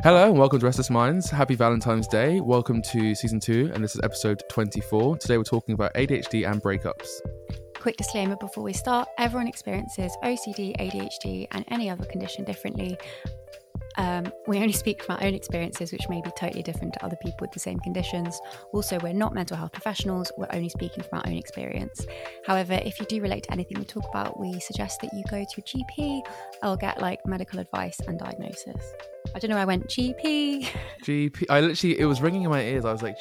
Hello and welcome to Restless Minds. Happy Valentine's Day. Welcome to season 2 and this is episode 24. Today we're talking about ADHD and breakups. Quick disclaimer before we start, everyone experiences OCD, ADHD and any other condition differently. We only speak from our own experiences, which may be totally different to other people with the same conditions. Also, we're not mental health professionals, we're only speaking from our own experience. However, if you do relate to anything we talk about, we suggest that you go to a GP or get medical advice and diagnosis. I don't know, I went GP. GP. It was ringing in my ears. I was like,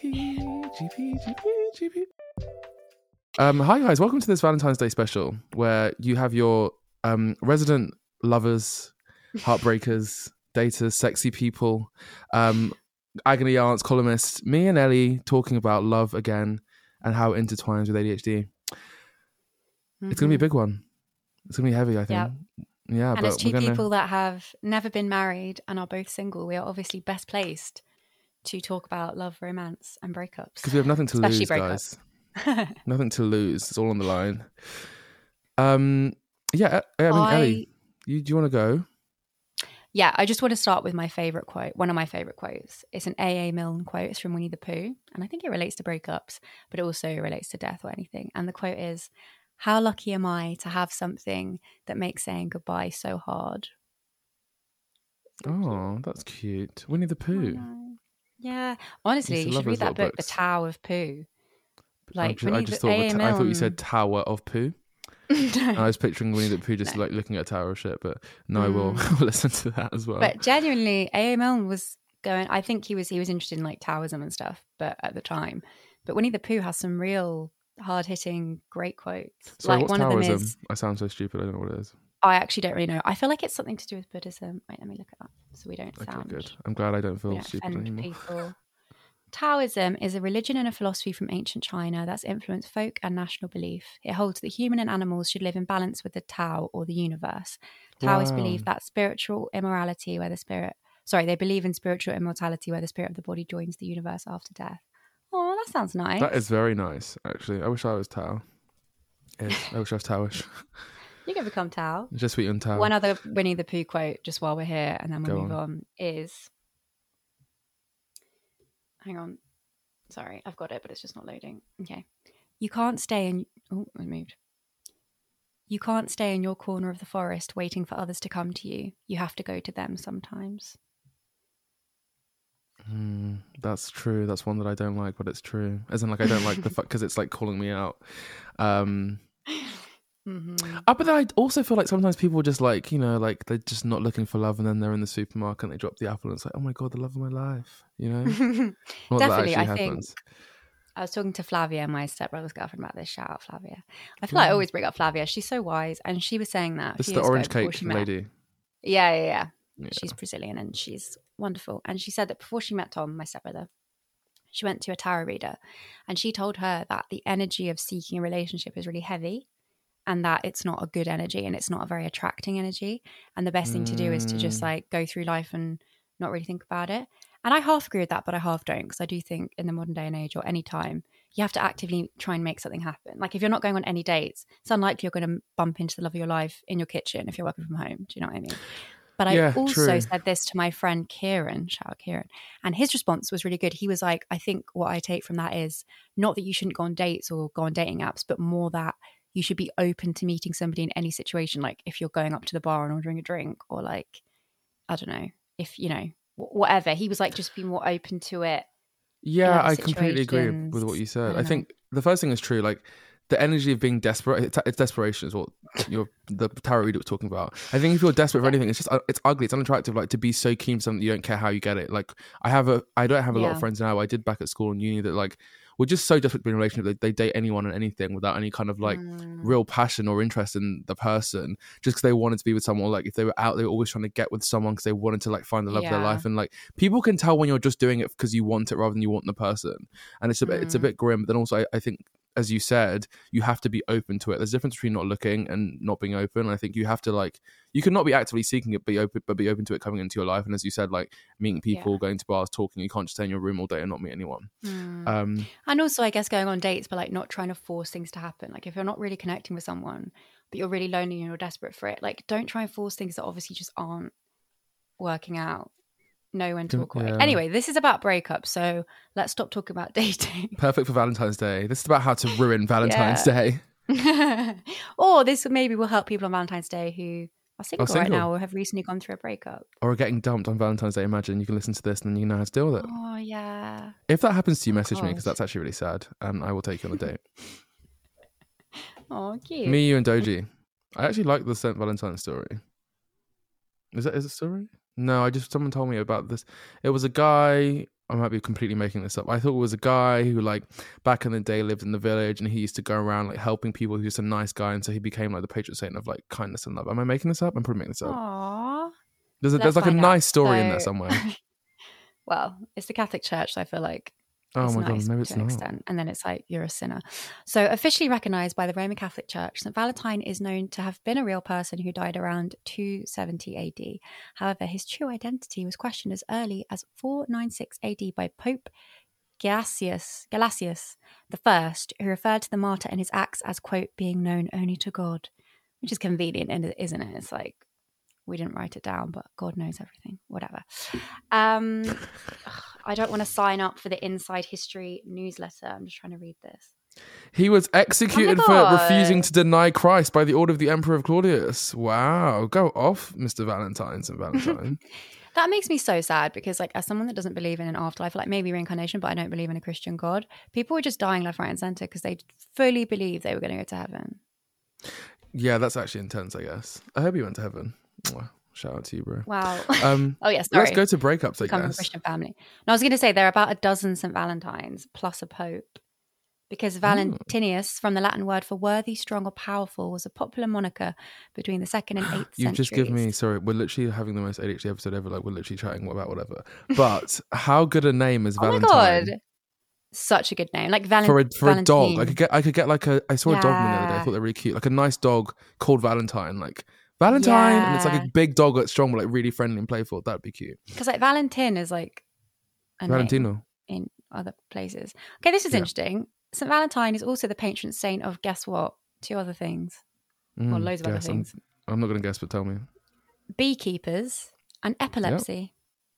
GP. Hi guys, welcome to this Valentine's Day special where you have your resident lovers, heartbreakers, daters, sexy people, agony aunts, columnists, me and Ellie talking about love again and how it intertwines with ADHD. It's going to be a big one. It's going to be heavy, I think. Yep. Yeah, and as two people that have never been married and are both single, we are obviously best placed to talk about love, romance and breakups. Because we have nothing to lose, breakups. Guys. Nothing to lose. It's all on the line. I mean, Ellie, do you want to go? Yeah, I just want to start with my favourite quote, one of my favourite quotes. It's an A.A. Milne quote. It's from Winnie the Pooh. And I think it relates to breakups, but it also relates to death or anything. And the quote is, "How lucky am I to have something that makes saying goodbye so hard?" Oh, that's cute. Winnie the Pooh. Yeah. Honestly, you should read that book, The Tao of Pooh. I thought you said Tower of Pooh. And I was picturing Winnie the Pooh just looking at a tower of shit, but no, I will listen to that as well. But genuinely, A.A. Milne was going, I think he was interested in Taoism and stuff, but at the time. But Winnie the Pooh has some real hard-hitting, great quotes. Sorry, what's one Taoism? of them is, I sound so stupid, I don't know what it is. I actually don't really know. I feel like it's something to do with Buddhism. Wait, let me look it up so we don't sound... Okay, good. I'm glad I don't feel stupid anymore. People. Taoism is a religion and a philosophy from ancient China that's influenced folk and national belief. It holds that human and animals should live in balance with the Tao or the universe. Taoists believe that they believe in spiritual immortality where the spirit of the body joins the universe after death. Oh, that sounds nice. That is very nice, actually. I wish I was Tao. I wish I was Taoish. You can become Tao. Just sweet and Tao. One other Winnie the Pooh quote, just while we're here, and then we'll move on, is... Hang on. Sorry, I've got it, but it's just not loading. Okay. You can't stay in... Oh, I moved. You can't stay in your corner of the forest waiting for others to come to you. You have to go to them sometimes. That's true. That's one that I don't like, but it's true. As in, I don't like the fuck because it's calling me out. But then I also feel like sometimes people just they're just not looking for love, and then they're in the supermarket and they drop the apple and it's like, oh my god, the love of my life, Definitely, I think I was talking to Flavia, my stepbrother's girlfriend, about this. Shout out Flavia. I feel like I always bring up Flavia. She's so wise, and she was saying that this is the orange cake lady. Yeah. She's Brazilian and she's wonderful. And she said that before she met Tom, my stepbrother, she went to a tarot reader, and she told her that the energy of seeking a relationship is really heavy. And that it's not a good energy and it's not a very attracting energy. And the best thing to do is to just go through life and not really think about it. And I half agree with that, but I half don't, because I do think in the modern day and age or any time, you have to actively try and make something happen. Like if you're not going on any dates, it's unlikely you're going to bump into the love of your life in your kitchen if you're working from home. Do you know what I mean? But I also said this to my friend Kieran, shout out Kieran, and his response was really good. He was like, I think what I take from that is not that you shouldn't go on dates or go on dating apps, but more that you should be open to meeting somebody in any situation. Like if you're going up to the bar and ordering a drink, or I don't know, if, whatever. He was like, just be more open to it. Yeah, I completely agree with what you said. I think the first thing is true. The energy of being desperate, it's desperation is what the tarot reader was talking about. I think if you're desperate for anything, it's ugly, it's unattractive. To be so keen for something you don't care how you get it. I don't have a lot of friends now. I did back at school and uni that we're just so desperate to be in a relationship. They date anyone and anything without any kind of real passion or interest in the person, just because they wanted to be with someone. If they were out, they were always trying to get with someone because they wanted to find the love of their life. And people can tell when you're just doing it because you want it rather than you want the person. And it's a bit grim. But then also I think, as you said, you have to be open to it. There's a difference between not looking and not being open. And I think you have to you can not be actively seeking it, but be open to it coming into your life. And as you said, meeting people, going to bars, talking. You can't just stay in your room all day and not meet anyone. And also, I guess, going on dates, but not trying to force things to happen. If you're not really connecting with someone, but you're really lonely and you're desperate for it, don't try and force things that obviously just aren't working out. know when to walk away. Anyway, this is about breakups, so let's stop talking about dating. Perfect for Valentine's Day. This is about how to ruin Valentine's Day. Or this maybe will help people on Valentine's Day who are single right now or have recently gone through a breakup. Or are getting dumped on Valentine's Day. Imagine you can listen to this and then you know how to deal with it. Oh, yeah. If that happens to you, message me because that's actually really sad. I will take you on a date. Oh, cute. Me, you and Doji. I actually like the St. Valentine's story. Is it a story? No, someone told me about this. It was a guy, I might be completely making this up. I thought it was a guy who like back in the day lived in the village and he used to go around like helping people. He was a nice guy and so he became like the patron saint of like kindness and love. Am I making this up? I'm probably making this up. Aww. There's like a nice story in there somewhere. Well, it's the Catholic Church, so I feel like oh my nice God, maybe it's to an not. extent. And then it's like, you're a sinner. So officially recognised by the Roman Catholic Church, St. Valentine is known to have been a real person who died around 270 AD. However, his true identity was questioned as early as 496 AD by Pope Gelasius I, who referred to the martyr in his Acts as, quote, being known only to God, which is convenient, isn't it? It's like, we didn't write it down, but God knows everything. Whatever. I don't want to sign up for the Inside History newsletter. I'm just trying to read this. He was executed for refusing to deny Christ by the order of the Emperor of Claudius. Wow. Go off, Mr. Valentine, St. Valentine. That makes me so sad because, like, as someone that doesn't believe in an afterlife, like maybe reincarnation, but I don't believe in a Christian God, people were just dying left, right, and centre because they fully believed they were going to go to heaven. Yeah, that's actually intense, I guess. I hope you went to heaven. Shout out to you, bro. Wow. Oh, yeah, sorry. Let's go to breakups, I guess. From a Christian family. No, I was going to say there are about a dozen St. Valentines plus a pope. Because Valentinus, from the Latin word for worthy, strong, or powerful, was a popular moniker between the 2nd and 8th centuries. You just give me, sorry, we're literally having the most ADHD episode ever. Like, we're literally chatting about whatever. But how good a name is Valentine? Oh my God. Such a good name. Like for a dog. I could get like I saw a dog the other day. I thought they were really cute. Like a nice dog called Valentine. Like Valentine. And it's like a big dog that's strong, but like really friendly and playful. That'd be cute. Because like Valentin is like a Valentino in other places. Okay, this is interesting. St. Valentine is also the patron saint of, guess what? 2 other things. Well, loads of other things. I'm not going to guess, but tell me. Beekeepers and epilepsy.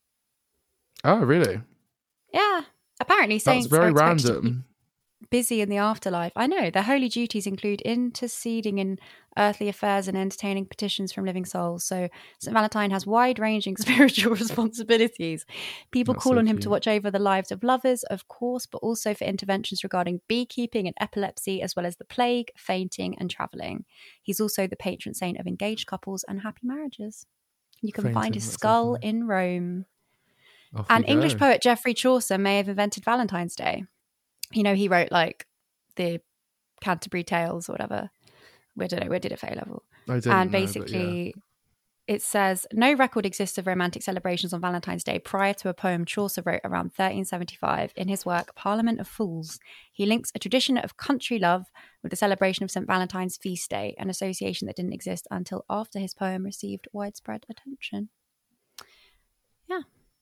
Yep. Oh, really? Yeah. Apparently saints very are random. Busy in the afterlife. I know. Their holy duties include interceding in earthly affairs and entertaining petitions from living souls. So St. Valentine has wide-ranging spiritual responsibilities. People call on him to watch over the lives of lovers, of course, but also for interventions regarding beekeeping and epilepsy, as well as the plague, fainting, and travelling. He's also the patron saint of engaged couples and happy marriages. You can find his skull in Rome. And English poet Geoffrey Chaucer may have invented Valentine's Day. You know, he wrote like the Canterbury Tales or whatever. We don't know, we did it for A-level. And basically it says, no record exists of romantic celebrations on Valentine's Day prior to a poem Chaucer wrote around 1375 in his work Parliament of Fools. He links a tradition of country love with the celebration of St. Valentine's feast day, an association that didn't exist until after his poem received widespread attention. Yeah.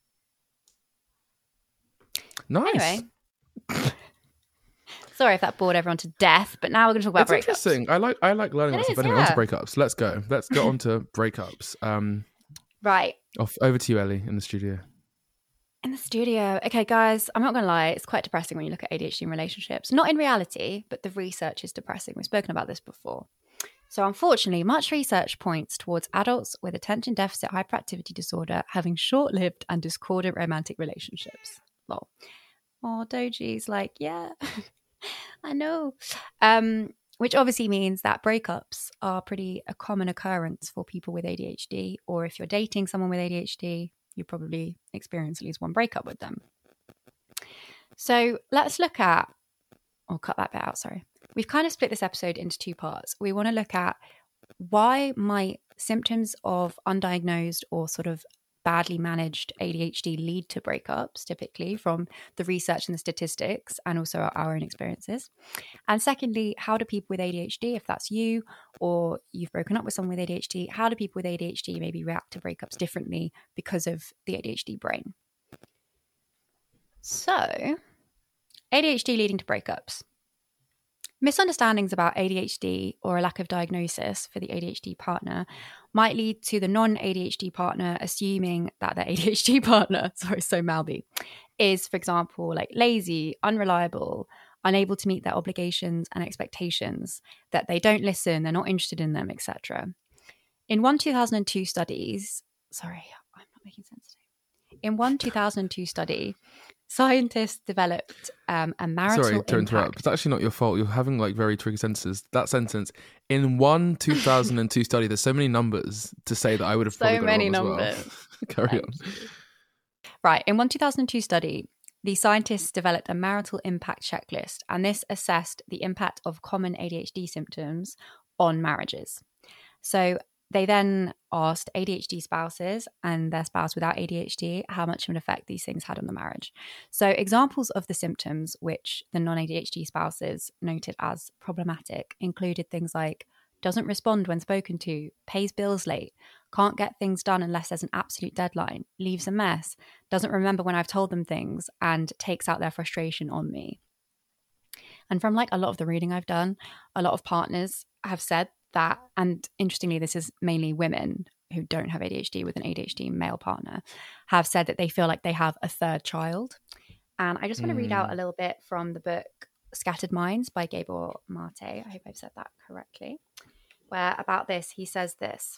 Nice. Anyway. Sorry if that bored everyone to death, but now we're going to talk about breakups. Interesting. I like learning about stuff. Anyway, on to breakups. Let's go. Let's get on to breakups. Right. Over to you, Ellie, in the studio. In the studio. Okay, guys, I'm not going to lie. It's quite depressing when you look at ADHD in relationships. Not in reality, but the research is depressing. We've spoken about this before. So unfortunately, much research points towards adults with attention deficit hyperactivity disorder having short-lived and discordant romantic relationships. Lol. Oh, Doji's like, yeah, I know. Which obviously means that breakups are a common occurrence for people with ADHD, or if you're dating someone with ADHD, you probably experience at least one breakup with them. So let's look at, I'll cut that bit out, sorry. We've kind of split this episode into 2 parts. We want to look at why might symptoms of undiagnosed or sort of badly managed ADHD lead to breakups, typically from the research and the statistics and also our own experiences. And secondly, how do people with ADHD, if that's you or you've broken up with someone with ADHD, how do people with ADHD maybe react to breakups differently because of the ADHD brain? So, ADHD leading to breakups. Misunderstandings about ADHD or a lack of diagnosis for the ADHD partner might lead to the non-ADHD partner assuming that their ADHD partner, is, for example, like lazy, unreliable, unable to meet their obligations and expectations, that they don't listen, they're not interested in them, etc. In one 2002 study, scientists developed a marital Sorry to impact. interrupt. It's actually not your fault. You're having like very tricky sentences. That sentence, in one 2002 study, there's so many numbers to say that I would have probably got it wrong as well. Carry on. Right. In one 2002 study, the scientists developed a marital impact checklist, and this assessed the impact of common ADHD symptoms on marriages. So they then asked ADHD spouses and their spouse without ADHD how much of an effect these things had on the marriage. So examples of the symptoms which the non-ADHD spouses noted as problematic included things like doesn't respond when spoken to, pays bills late, can't get things done unless there's an absolute deadline, leaves a mess, doesn't remember when I've told them things, and takes out their frustration on me. And from like a lot of the reading I've done, a lot of partners have said that, and interestingly, this is mainly women who don't have ADHD with an ADHD male partner, have said that they feel like they have a third child. And I just want to read out a little bit from the book Scattered Minds by Gabor Mate. I hope I've said that correctly. Where about this, he says this.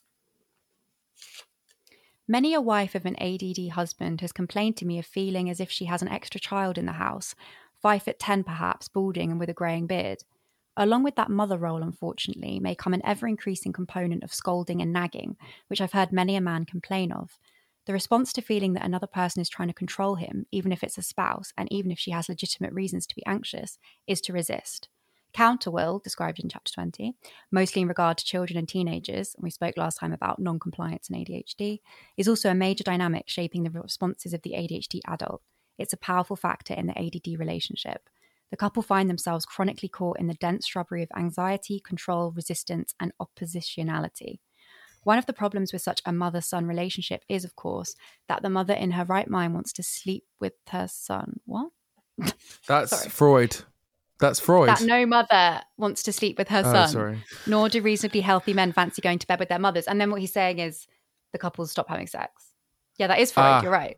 Many a wife of an ADD husband has complained to me of feeling as if she has an extra child in the house, 5'10" perhaps, balding and with a greying beard. Along with that mother role, unfortunately, may come an ever-increasing component of scolding and nagging, which I've heard many a man complain of. The response to feeling that another person is trying to control him, even if it's a spouse, and even if she has legitimate reasons to be anxious, is to resist. Counterwill, described in chapter 20, mostly in regard to children and teenagers, and we spoke last time about non-compliance and ADHD, is also a major dynamic shaping the responses of the ADHD adult. It's a powerful factor in the ADD relationship. The couple find themselves chronically caught in the dense shrubbery of anxiety, control, resistance, and oppositionality. One of the problems with such a mother-son relationship is, of course, that the mother in her right mind wants to sleep with her son. What? That's Freud. That's Freud. That no mother wants to sleep with her son, nor do reasonably healthy men fancy going to bed with their mothers. And then what he's saying is the couples stop having sex. Yeah, that is Freud. You're right.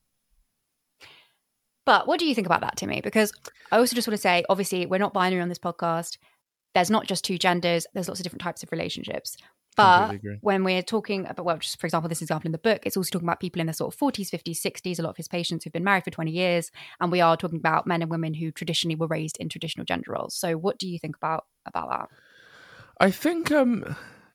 But what do you think about that, Timmy? Because I also just want to say, obviously, we're not binary on this podcast. There's not just two genders. There's lots of different types of relationships. But when we're talking about, well, just for example, this example in the book, it's also talking about people in their sort of 40s, 50s, 60s, a lot of his patients who've been married for 20 years. And we are talking about men and women who traditionally were raised in traditional gender roles. So what do you think about that? I think,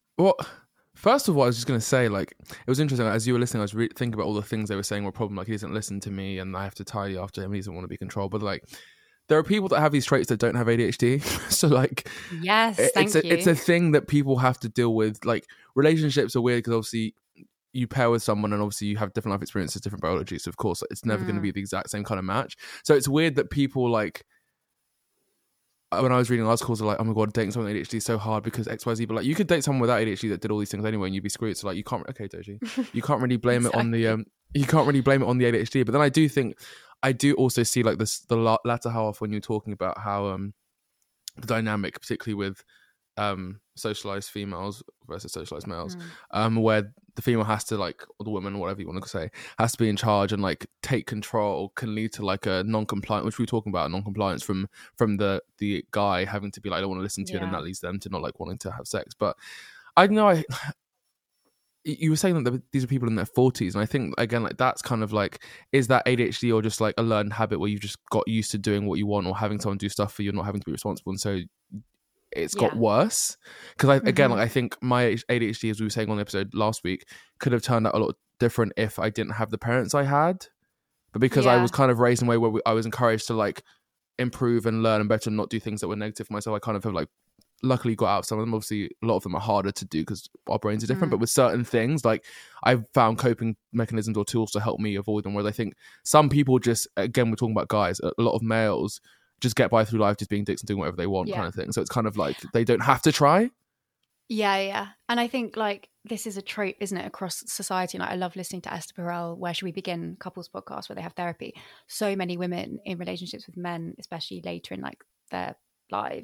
first of all, I was just going to say, like, it was interesting. As you were listening, I was thinking about all the things they were saying were a problem. Like, he doesn't listen to me and I have to tidy after him. He doesn't want to be controlled. But, like, there are people that have these traits that don't have ADHD. So, like, yes, it's a thing that people have to deal with. Like, relationships are weird because obviously you pair with someone and obviously you have different life experiences, different biology. So, of course, it's never going to be the exact same kind of match. So, it's weird that people, like, when I was reading articles, are like, oh my God, dating someone with ADHD is so hard because XYZ. But, like, you could date someone without ADHD that did all these things anyway and you'd be screwed. So, like, you can't, okay, Doji, you can't really blame it on the, you can't really blame it on the ADHD. But then I do also see like this, the latter half when you're talking about how the dynamic, particularly with socialized females versus socialized males, where the female has to, like, or the woman, whatever you want to say, has to be in charge and like take control, can lead to like a non-compliant, which we were talking about, non-compliance from the guy having to be like, I don't want to listen to you, and then that leads them to not like wanting to have sex. But I know you were saying that these are people in their 40s, and I think, again, like, that's kind of like, is that ADHD or just like a learned habit where you've just got used to doing what you want or having someone do stuff for you, not having to be responsible, and so it's got worse? Because again, like, I think my ADHD, as we were saying on the episode last week, could have turned out a lot different if I didn't have the parents I had, but because I was kind of raised in a way where I was encouraged to like improve and learn and better and not do things that were negative for myself, I kind of have like luckily got out of some of them. Obviously a lot of them are harder to do because our brains are different, but with certain things, like, I've found coping mechanisms or tools to help me avoid them, where I think some people just, again, we're talking about guys, a lot of males just get by through life just being dicks and doing whatever they want, kind of thing. So it's kind of like they don't have to try. Yeah. And I think, like, this is a trope, isn't it, across society? Like, I love listening to Esther Perel, Where Should We Begin? Couples podcast, where they have therapy. So many women in relationships with men, especially later in like their lives,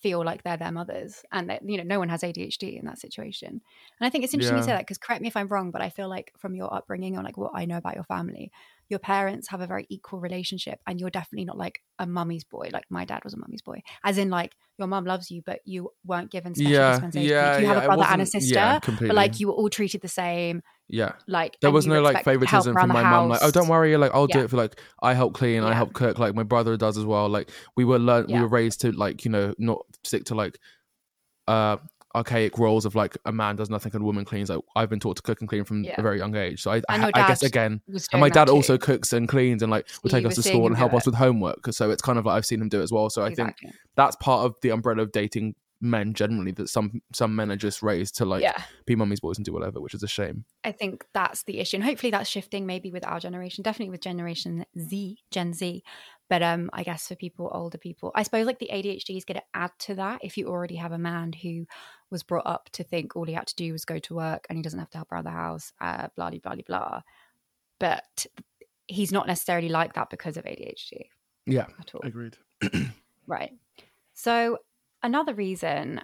feel like they're their mothers, and that, you know, no one has ADHD in that situation. And I think it's interesting you say that, because correct me if I'm wrong, but I feel like from your upbringing, or like what I know about your family, your parents have a very equal relationship, and you're definitely not like a mummy's boy. Like my dad was a mummy's boy, as in like your mum loves you, but you weren't given special dispensation. Like, you have a brother and a sister, but like you were all treated the same. Yeah, like there was no like favoritism from my mum. Like, oh, don't worry, like I'll do it for like I help clean, I help cook, like my brother does as well. Like we were raised to like, you know, not stick to like archaic roles of like a man does nothing and a woman cleans. Like I've been taught to cook and clean from a very young age. So I guess again, and my dad also cooks and cleans and like will take us to school and help us with homework. So it's kind of like I've seen him do it as well. So I think that's part of the umbrella of dating men generally, that some men are just raised to like be mummy's boys and do whatever, which is a shame. I think that's the issue, and hopefully that's shifting maybe with our generation, definitely with Gen Z. But I guess for older people, I suppose like the ADHD is going to add to that. If you already have a man who was brought up to think all he had to do was go to work and he doesn't have to help around the house, blah blah blah blah, but he's not necessarily like that because of ADHD. Yeah, at all. Agreed. Right. So another reason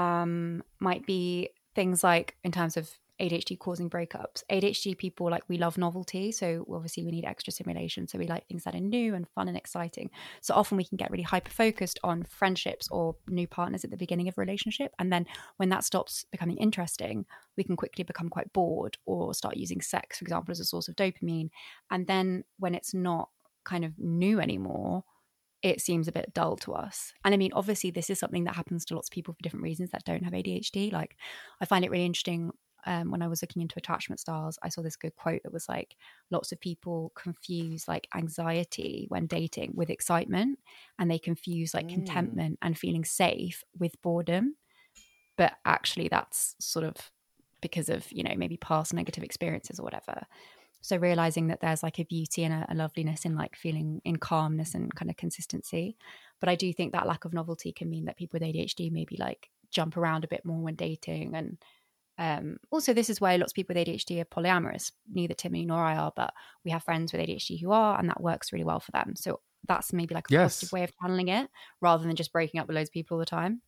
might be things like, in terms of ADHD causing breakups, ADHD people, like, we love novelty. So obviously we need extra stimulation. So we like things that are new and fun and exciting. So often we can get really hyper focused on friendships or new partners at the beginning of a relationship. And then when that stops becoming interesting, we can quickly become quite bored or start using sex, for example, as a source of dopamine. And then when it's not kind of new anymore, it seems a bit dull to us. And I mean, obviously this is something that happens to lots of people for different reasons that don't have ADHD. Like, I find it really interesting, when I was looking into attachment styles, I saw this good quote that was like, lots of people confuse like anxiety when dating with excitement, and they confuse like contentment and feeling safe with boredom. But actually that's sort of because of, you know, maybe past negative experiences or whatever. So realizing that there's like a beauty and a loveliness in like feeling in calmness and kind of consistency. But I do think that lack of novelty can mean that people with ADHD maybe like jump around a bit more when dating. And also this is why lots of people with ADHD are polyamorous. Neither Timmy nor I are, but we have friends with ADHD who are, and that works really well for them. So that's maybe like a positive way of handling it, rather than just breaking up with loads of people all the time.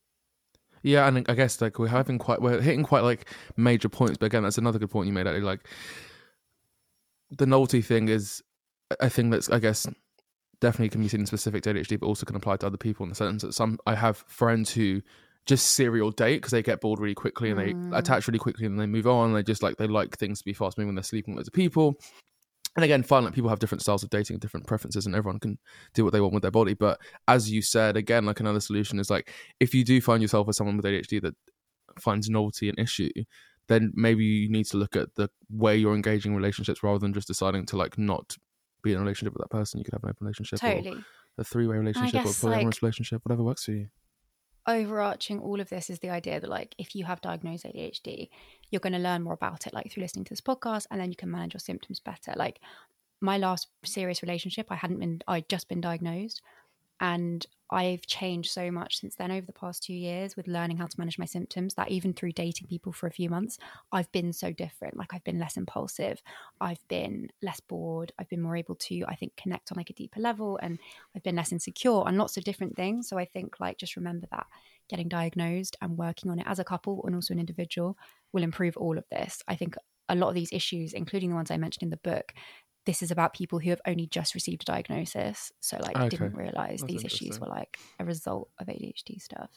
Yeah, and I guess like we're hitting quite like major points. But again, that's another good point you made, actually. Like, the novelty thing is a thing that's, I guess, definitely can be seen in specific to ADHD, but also can apply to other people, in the sense that I have friends who just serial date because they get bored really quickly and they attach really quickly and they move on. They just like, they like things to be fast moving when they're sleeping with loads of people. And again, fine, like, people have different styles of dating, different preferences, and everyone can do what they want with their body. But as you said, again, like, another solution is like, if you do find yourself with someone with ADHD that finds novelty an issue, then maybe you need to look at the way you're engaging in relationships, rather than just deciding to like not be in a relationship with that person. You could have an open relationship, or a three-way relationship, or a polyamorous relationship, whatever works for you. Overarching all of this is the idea that like, if you have diagnosed ADHD, you're going to learn more about it, like through listening to this podcast, and then you can manage your symptoms better. Like, my last serious relationship, I'd just been diagnosed, and I've changed so much since then over the past 2 years with learning how to manage my symptoms, that even through dating people for a few months, I've been so different. Like, I've been less impulsive, I've been less bored, I've been more able to, I think, connect on like a deeper level, and I've been less insecure on lots of different things. So I think like, just remember that getting diagnosed and working on it as a couple and also an individual will improve all of this. I think a lot of these issues, including the ones I mentioned in the book, this is about people who have only just received a diagnosis. So like, didn't realize these issues were like a result of ADHD stuff.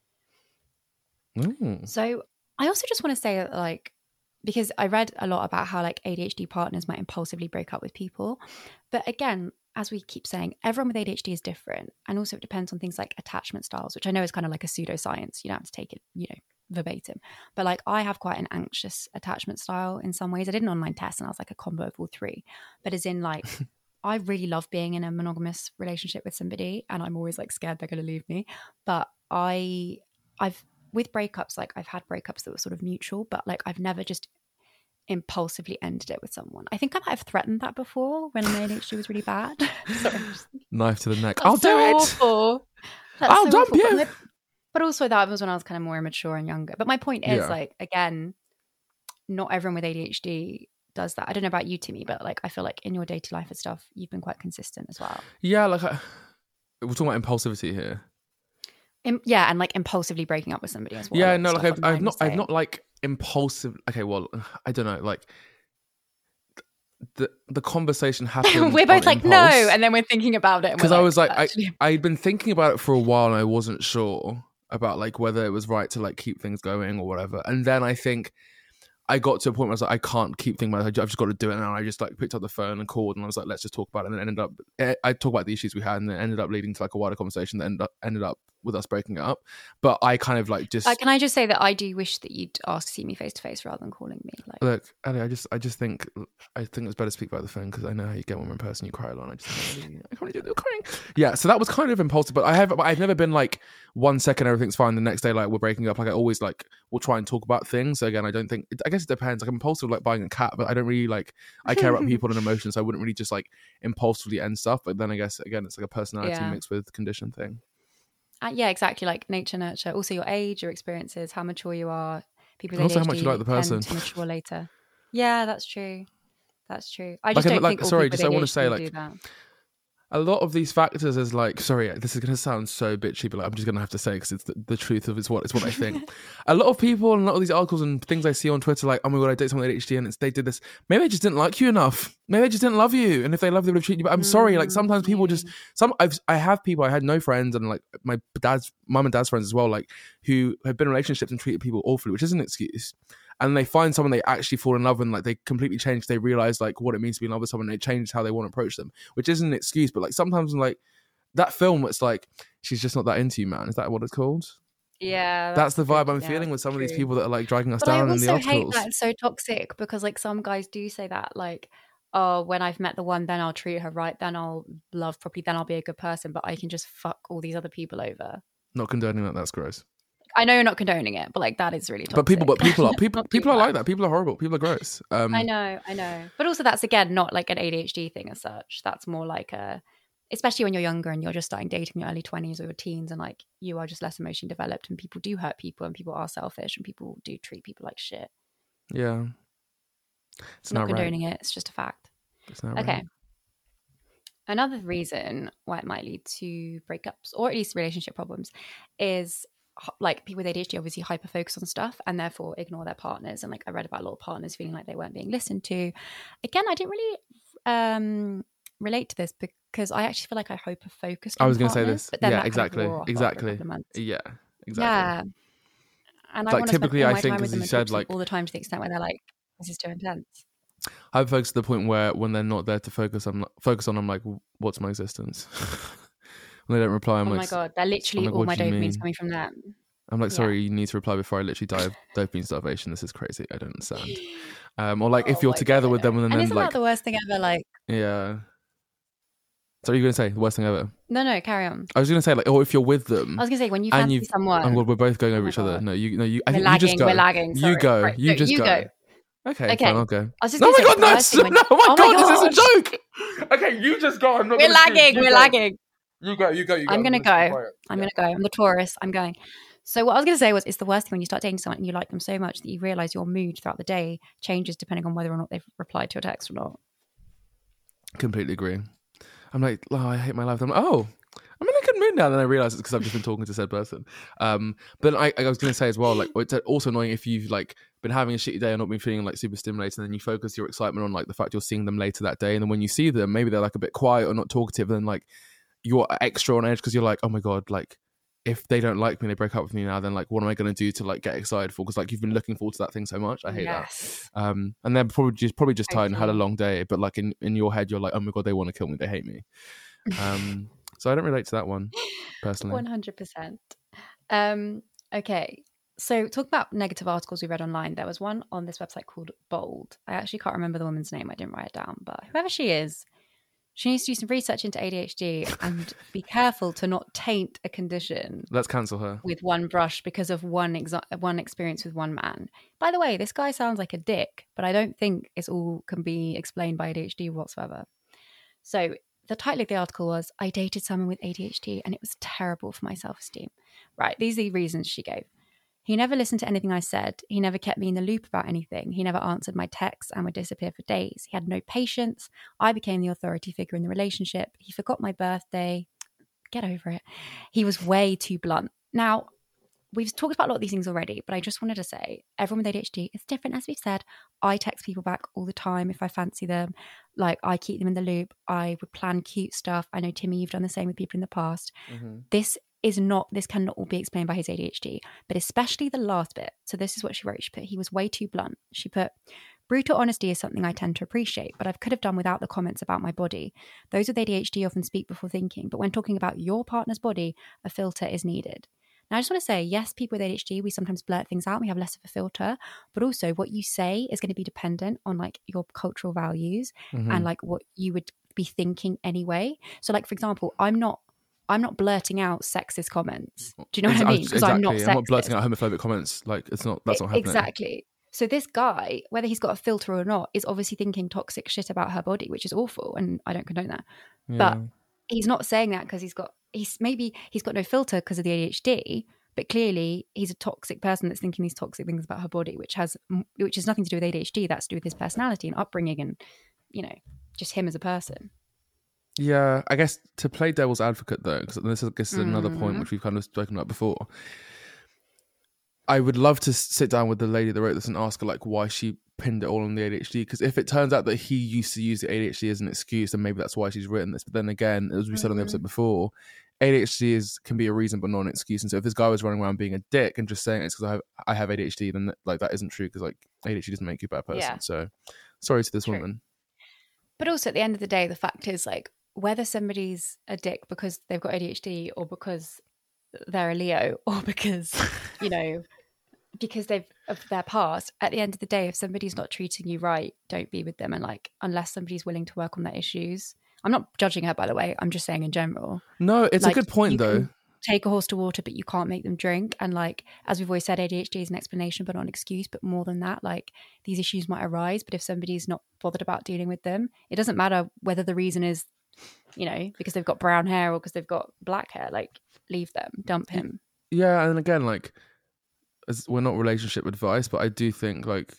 So I also just want to say that, like, because I read a lot about how like ADHD partners might impulsively break up with people. But again, as we keep saying, everyone with ADHD is different. And also it depends on things like attachment styles, which I know is kind of like a pseudoscience. You don't have to take it, you know, verbatim. But like, I have quite an anxious attachment style in some ways. I did an online test and I was like a combo of all three. But as in like, I really love being in a monogamous relationship with somebody, and I'm always like scared they're going to leave me. But I've with breakups, like, I've had breakups that were sort of mutual, but like, I've never just impulsively ended it with someone. I think I might have threatened that before when my ADHD was really bad. Sorry, knife to the neck. I'll do it. I'll dump you. But also that was when I was kind of more immature and younger. But my point is, like, again, not everyone with ADHD does that. I don't know about you, Timmy, but like, I feel like in your day-to-day life and stuff, you've been quite consistent as well. Yeah, like, we're talking about impulsivity here. Yeah, and like impulsively breaking up with somebody as well. Yeah, no, like I've not like impulsive. Okay, well, I don't know, like the conversation happened. We're both like, impulse. no, and then we're thinking about it because I was like, I'd been thinking about it for a while and I wasn't sure about like whether it was right to like keep things going or whatever. And then I think I got to a point where I was like, I can't keep thinking about it. I've just got to do it. And I just like picked up the phone and called and I was like, let's just talk about it. And then I talked about the issues we had and then ended up leading to like a wider conversation that ended up with us breaking it up. But I kind of like just... can I just say that I do wish that you'd ask to see me face to face rather than calling me? Like, look, Ellie, I just think it's better to speak by the phone because I know how you get when we're in person, you cry a lot. I can't do the crying. Yeah, so that was kind of impulsive, but I've never been like 1 second everything's fine, the next day like we're breaking up. Like I always like will try and talk about things. So again, I guess it depends. Like I'm impulsive like buying a cat, but I don't really like, I care about people and emotions, so I wouldn't really just like impulsively end stuff. But then I guess again it's like a personality mixed with condition thing. Yeah, exactly. Like nature, nurture. Also, your age, your experiences, how mature you are. People also, how much you like the person. To mature later. Yeah, that's true. That's true. I just don't think. Sorry, just I want to say like a lot of these factors is like, sorry, this is going to sound so bitchy, but like, I'm just going to have to say because it's the truth of it's what I think. A lot of people and a lot of these articles and things I see on Twitter, like, oh my God, I date someone with ADHD and they did this. Maybe they just didn't like you enough. Maybe they just didn't love you. And if they love you, they would have treated you. But I'm sorry, like sometimes people just, I had no friends and like my mum and dad's friends as well, like who have been in relationships and treated people awfully, which isn't an excuse. And they find someone they actually fall in love with and like they completely change. They realize like what it means to be in love with someone. They change how they want to approach them, which isn't an excuse. But like sometimes like that film, it's like, she's just not that into you, man. Is that what it's called? Yeah. That's the vibe I'm feeling with some of these people that are like dragging us down in the articles. I also hate that it's so toxic because like some guys do say that like, oh, when I've met the one, then I'll treat her right. Then I'll love properly. Then I'll be a good person. But I can just fuck all these other people over. Not condoning that. That's gross. I know you're not condoning it, but like that is really toxic. But people are like that. People are horrible. People are gross. I know. But also that's again not like an ADHD thing as such. That's more like especially when you're younger and you're just starting dating in your early 20s or your teens and like you are just less emotionally developed and people do hurt people and people are selfish and people do treat people like shit. Yeah. It's not condoning it. It's just a fact. It's not okay. Right. Another reason why it might lead to breakups or at least relationship problems is like people with ADHD obviously hyper focus on stuff and therefore ignore their partners. And like I read about a lot of partners feeling like they weren't being listened to. Again, I didn't really relate to this because I actually feel like I hyper focused on I was going to say this. But then yeah, exactly. Yeah, exactly. Yeah. And like I want to typically spend all I my think time as with you them said like all the time to the extent where they're like, this is too intense. I've focused to the point where when they're not there to focus on, I'm like, what's my existence? When they don't reply, I'm like, oh my God, they're literally all my dopamine's coming from them. I'm like, sorry, you need to reply before I literally die of dopamine starvation. This is crazy. I don't understand. Or like if you're together with them and then isn't like that the worst thing ever? Like, yeah. So you're gonna say the worst thing ever? No, carry on. I was gonna say like, if you're with them, I was gonna say when you fancy someone, and we're both going over each other. No, you. I think lagging, you just go. We're lagging. Sorry. You go. Right. You just you go. Okay, fine, I'll go. I was just oh my God, no! Oh my God, this is a joke. Okay, you just go. I'm not. We're lagging. We're lagging. You go. I'm gonna go. I'm gonna go. I'm the tourist. I'm going. So what I was going to say was it's the worst thing when you start dating someone and you like them so much that you realise your mood throughout the day changes depending on whether or not they've replied to your text or not. Completely agree. I'm like, oh, I hate my life. I'm like, oh, I'm in a good mood now. Then I realise it's because I've just been talking to said person. But I was going to say as well, like it's also annoying if you've like been having a shitty day or not been feeling like super stimulated, and then you focus your excitement on like the fact you're seeing them later that day, and then when you see them, maybe they're like a bit quiet or not talkative, and then like you're extra on edge because you're like, oh my God, like if they don't like me, they break up with me now, then like what am I going to do to like get excited for? Because like you've been looking forward to that thing so much. I hate that. And they're probably just tired and had a long day, but like in your head you're like, oh my God, they want to kill me, they hate me. So I don't relate to that one personally. 100%. Okay, so talk about negative articles we read online. There was one on this website called Bold. I actually can't remember the woman's name. I didn't write it down, but whoever she is, she needs to do some research into ADHD and be careful to not taint a condition. Let's cancel her. With one brush because of one experience with one man. By the way, this guy sounds like a dick, but I don't think it's all can be explained by ADHD whatsoever. So the title of the article was, I dated someone with ADHD and it was terrible for my self-esteem. Right, these are the reasons she gave. He never listened to anything I said. He never kept me in the loop about anything. He never answered my texts and would disappear for days. He had no patience. I became the authority figure in the relationship. He forgot my birthday. Get over it. He was way too blunt. Now, we've talked about a lot of these things already, but I just wanted to say everyone with ADHD is different, as we've said. I text people back all the time if I fancy them. Like, I keep them in the loop. I would plan cute stuff. I know, Timmy, you've done the same with people in the past. Mm-hmm. This cannot all be explained by his ADHD, but especially the last bit. So this is what she wrote. She put, he was way too blunt. She put, brutal honesty is something I tend to appreciate, but I could have done without the comments about my body. Those with ADHD often speak before thinking, but when talking about your partner's body, a filter is needed. Now, I just want to say, yes, people with ADHD, we sometimes blurt things out. We have less of a filter, but also what you say is going to be dependent on like your cultural values and like what you would be thinking anyway. So like, for example, I'm not blurting out sexist comments. Do you know what I mean? Because exactly. I'm not sexist. I'm not blurting out homophobic comments. Like, that's not happening. Exactly. So this guy, whether he's got a filter or not, is obviously thinking toxic shit about her body, which is awful. And I don't condone that. Yeah. But he's not saying that because he's got no filter because of the ADHD, but clearly he's a toxic person that's thinking these toxic things about her body, which has nothing to do with ADHD. That's to do with his personality and upbringing and, you know, just him as a person. Yeah, I guess to play devil's advocate though, because this is another point which we've kind of spoken about before. I would love to sit down with the lady that wrote this and ask her like why she pinned it all on the ADHD. Because if it turns out that he used to use the ADHD as an excuse, then maybe that's why she's written this. But then again, as we said on the episode before, ADHD can be a reason but not an excuse. And so if this guy was running around being a dick and just saying it's because I have ADHD, then like that isn't true, because like ADHD doesn't make you a bad person. Yeah. So sorry to this woman. But also at the end of the day, the fact is like whether somebody's a dick because they've got ADHD or because they're a Leo or because, you know, because of their past, at the end of the day, if somebody's not treating you right, don't be with them. And like, unless somebody's willing to work on their issues. I'm not judging her, by the way. I'm just saying in general. No, it's like, a good point though. Take a horse to water, but you can't make them drink. And like, as we've always said, ADHD is an explanation, but not an excuse. But more than that, like these issues might arise. But if somebody's not bothered about dealing with them, it doesn't matter whether the reason is, you know, because they've got brown hair or because they've got black hair. Like, leave them, dump him. Yeah, and again, like, we're not relationship advice, but I do think like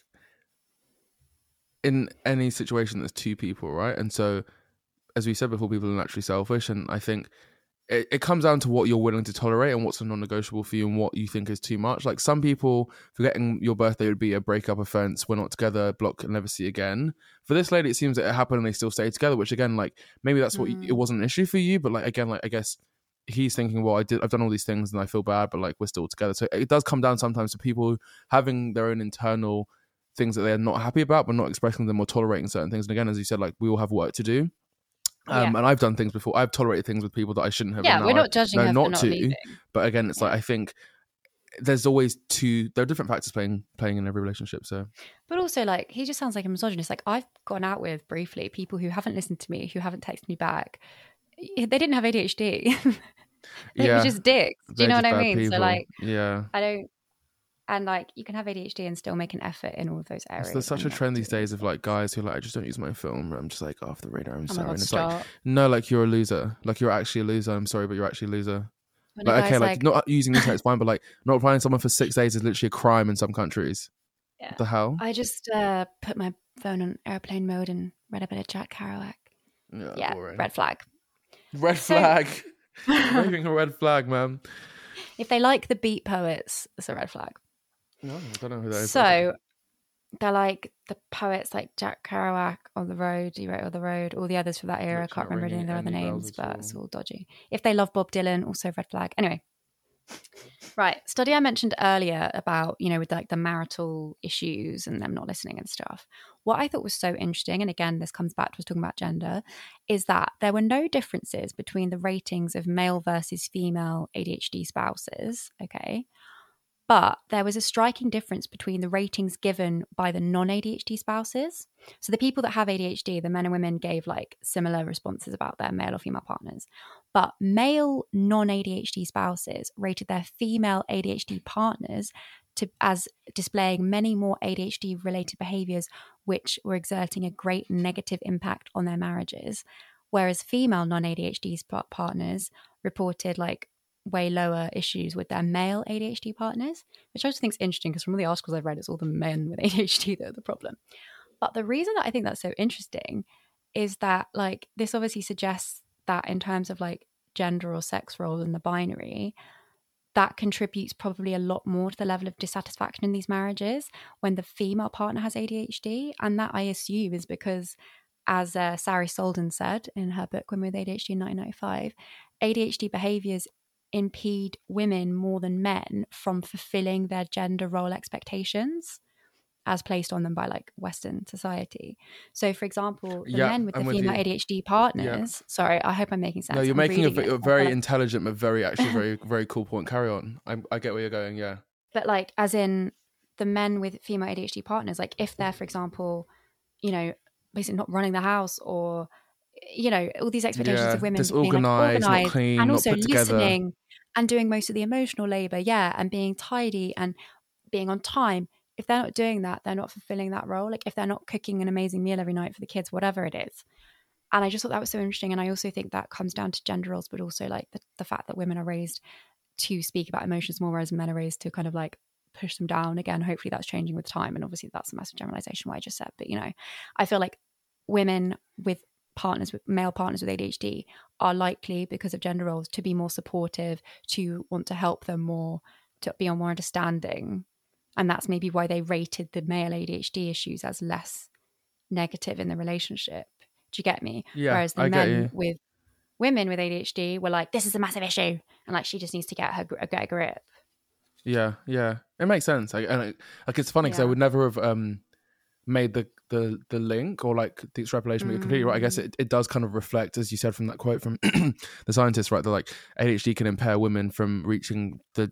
in any situation there's two people, right? And so as we said before, people are naturally selfish, and I think it comes down to what you're willing to tolerate and what's a non-negotiable for you and what you think is too much. Like some people, forgetting your birthday would be a breakup offense, we're not together, block and never see again. For this lady, it seems that it happened and they still stay together, which again, like maybe that's what it wasn't an issue for you, but like again, like I guess he's thinking, well, I've done all these things and I feel bad, but like we're still together. So it does come down sometimes to people having their own internal things that they're not happy about, but not expressing them or tolerating certain things. And again, as you said, like we all have work to do. And I've done things before. I've tolerated things with people that I shouldn't have. Yeah, we're not judging her for not leaving. But again, it's like I think there's always there are different factors playing in every relationship. So, but also like he just sounds like a misogynist. Like I've gone out with briefly people who haven't listened to me, who haven't texted me back. They didn't have ADHD. They were just dicks. Do you know what I mean? People. So like, yeah, I don't. And like, you can have ADHD and still make an effort in all of those areas. There's such a trend these days of like guys who are like, I just don't use my phone. I'm just like off the radar. I'm sorry. And it's like, no, like you're a loser. Like you're actually a loser. I'm sorry, but you're actually a loser. Like, okay, like not using the internet is fine, but like not replying to someone for 6 days is literally a crime in some countries. Yeah. What the hell? I just put my phone on airplane mode and read a bit of Jack Kerouac. Yeah, boring. Red flag. Red flag. Waving a red flag, man. If they like the beat poets, it's a red flag. No, I don't know who that is. So they're like the poets like Jack Kerouac, On the Road, he wrote On the Road, all the others from that era. I can't remember any of their other names, but it's all dodgy. If they love Bob Dylan, also red flag. Anyway. Right. Study I mentioned earlier about, you know, with like the marital issues and them not listening and stuff. What I thought was so interesting, and again, this comes back to us talking about gender, is that there were no differences between the ratings of male versus female ADHD spouses. Okay. But there was a striking difference between the ratings given by the non-ADHD spouses. So the people that have ADHD, the men and women gave like similar responses about their male or female partners. But male non-ADHD spouses rated their female ADHD partners as displaying many more ADHD-related behaviours which were exerting a great negative impact on their marriages. Whereas female non-ADHD partners reported like way lower issues with their male ADHD partners, which I just think is interesting because from all the articles I've read, it's all the men with ADHD that are the problem. But the reason that I think that's so interesting is that like this obviously suggests that in terms of like gender or sex role in the binary, that contributes probably a lot more to the level of dissatisfaction in these marriages when the female partner has ADHD. And that, I assume, is because, as Sari Solden said in her book Women with ADHD in 1995, ADHD behaviours impede women more than men from fulfilling their gender role expectations as placed on them by like Western society. So, for example, the men with the female ADHD partners. Sorry, I hope I'm making sense. No, you're making a very intelligent, but very very cool point. Carry on. I get where you're going. Yeah. But like, as in the men with female ADHD partners, like if they're, for example, you know, basically not running the house, or you know, all these expectations of women disorganized, being like, not clean, and not also put together, listening and doing most of the emotional labor, and being tidy and being on time. If they're not doing that, they're not fulfilling that role. Like if they're not cooking an amazing meal every night for the kids, whatever it is. And I just thought that was so interesting. And I also think that comes down to gender roles, but also like the fact that women are raised to speak about emotions more, whereas men are raised to kind of like push them down. Again, hopefully that's changing with time. And obviously that's a massive generalization, what I just said. But, you know, I feel like women with male partners with ADHD are likely, because of gender roles, to be more supportive, to want to help them more, to be more understanding. And that's maybe why they rated the male ADHD issues as less negative in the relationship. Do you get me? Yeah, whereas the men with women with ADHD were like, this is a massive issue. And like, she just needs to get a grip. Yeah. It makes sense. Like it's funny because I would never have made the link or like the extrapolation, but you're completely right. I guess it does kind of reflect, as you said from that quote from the scientist, right? That like ADHD can impair women from reaching the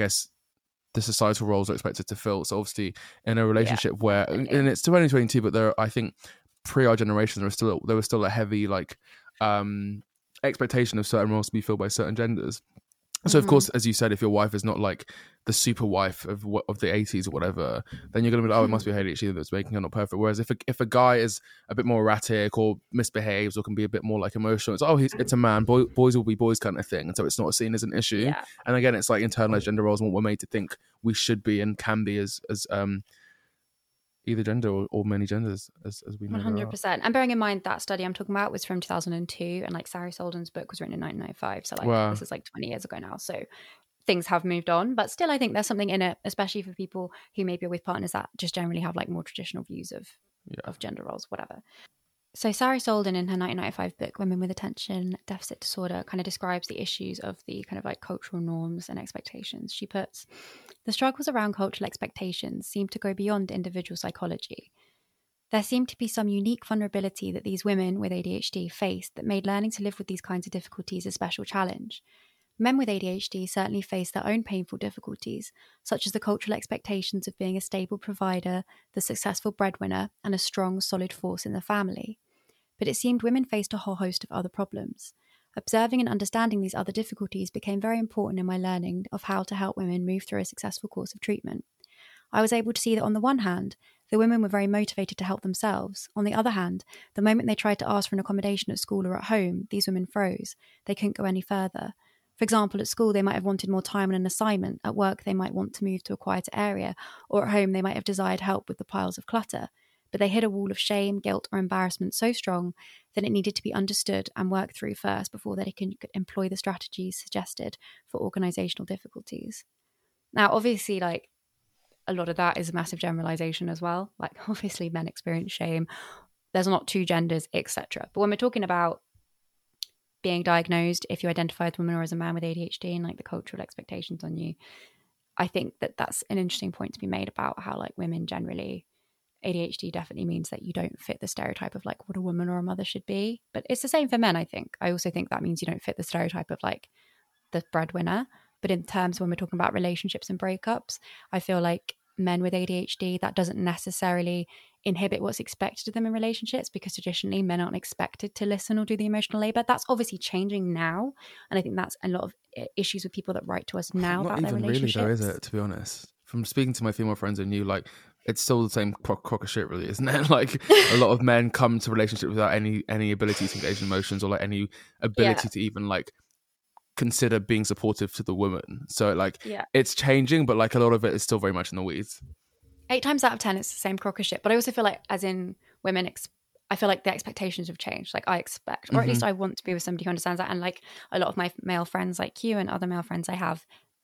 societal roles are expected to fill. So obviously in a relationship where, and it's 2022, but there, I think pre our generation, there was still a heavy like expectation of certain roles to be filled by certain genders. So of course, as you said, if your wife is not like the super wife of the 80s or whatever, then you're going to be like, oh, it must be ADHD that's making her not perfect. Whereas if a guy is a bit more erratic or misbehaves or can be a bit more like emotional, it's it's a man, boys will be boys kind of thing. And so it's not seen as an issue. Yeah. And again, it's like internalized gender roles and what we're made to think we should be and can be as either gender or many genders as we know. 100%. And bearing in mind that study I'm talking about was from 2002, and like Sari Solden's book was written in 1995. So like This is like 20 years ago now. So things have moved on, but still I think there's something in it, especially for people who maybe are with partners that just generally have like more traditional views of gender roles, whatever. So Sari Solden in her 1995 book, Women with Attention Deficit Disorder, kind of describes the issues of the kind of like cultural norms and expectations. She puts, the struggles around cultural expectations seem to go beyond individual psychology. There seemed to be some unique vulnerability that these women with ADHD faced that made learning to live with these kinds of difficulties a special challenge. Men with ADHD certainly face their own painful difficulties, such as the cultural expectations of being a stable provider, the successful breadwinner, and a strong, solid force in the family. But it seemed women faced a whole host of other problems. Observing and understanding these other difficulties became very important in my learning of how to help women move through a successful course of treatment. I was able to see that on the one hand, the women were very motivated to help themselves. On the other hand, the moment they tried to ask for an accommodation at school or at home, these women froze. They couldn't go any further. For example, at school, they might have wanted more time on an assignment. At work, they might want to move to a quieter area. Or at home, they might have desired help with the piles of clutter. But they hit a wall of shame, guilt, or embarrassment so strong that it needed to be understood and worked through first before they could employ the strategies suggested for organisational difficulties. Now, obviously, like, a lot of that is a massive generalisation as well. Like, obviously, men experience shame. There's not two genders, etc. But when we're talking about being diagnosed, if you identify as a woman or as a man with ADHD, and like the cultural expectations on you, I think that that's an interesting point to be made about how like women generally, ADHD definitely means that you don't fit the stereotype of like what a woman or a mother should be. But it's the same for men, I think. I also think that means you don't fit the stereotype of like the breadwinner. But in terms when we're talking about relationships and breakups, I feel like men with ADHD, that doesn't necessarily inhibit what's expected of them in relationships, because traditionally men aren't expected to listen or do the emotional labor. That's obviously changing now, and I think that's a lot of issues with people that write to us now about their relationships. Not even really though, is it, to be honest? From speaking to my female friends and you, like, it's still the same crock of shit, really, isn't it? Like, a lot of men come to relationships without any ability to engage in emotions or like any ability to even like consider being supportive to the woman. So like it's changing, but like a lot of it is still very much in the weeds. 8 times out of 10 it's the same crock of shit. But I also feel like, as in women, I feel like the expectations have changed. Like I expect, or at least I want to be with somebody who understands that. And like a lot of my male friends like you and other male friends I have,